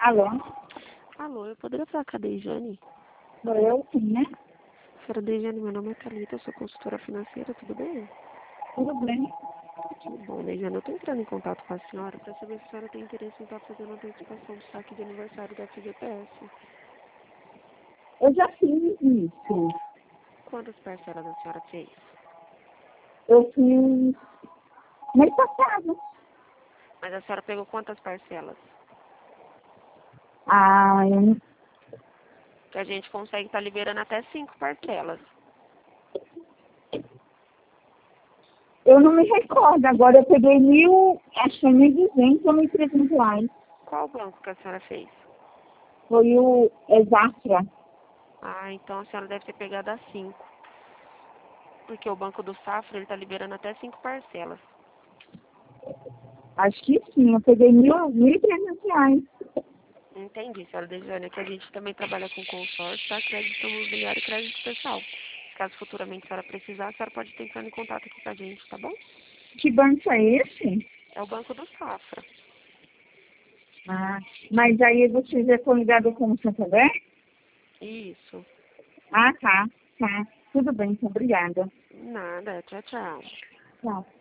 Alô? Alô, eu poderia falar com a Dejane? Sou eu, sim, né? Senhora Dejane, meu nome é Thalita, eu sou consultora financeira, tudo bem? Tudo bem. Que bom, Dejane, eu estou entrando em contato com a senhora para saber se a senhora tem interesse em estar fazendo antecipação do saque de aniversário da FGTS. Eu já fiz isso. Quantas parcelas a senhora fez? Eu fiz mês passado. Mas a senhora pegou quantas parcelas? Ah, Que a gente consegue estar liberando até 5 parcelas. eu não me recordo. Agora eu peguei acho que foi 1.200 ou 1.300 reais. Qual banco que a senhora fez? Foi o Exatra. Ah, então a senhora deve ter pegado as 5. Porque o Banco do Safra, ele está liberando até 5 parcelas. Acho que sim. Eu peguei 1.300 reais. Entendi, senhora Dejane, que a gente também trabalha com consórcio, tá? Crédito imobiliário e crédito pessoal. Caso futuramente a senhora precisar, a senhora pode estar entrando em contato aqui com a gente, tá bom? Que banco é esse? É o Banco do Safra. Ah, mas aí você já foi ligado com o Santander? Isso. Ah, tá. Tá. Tudo bem, então. Obrigada. Nada, tchau, tchau. Tchau.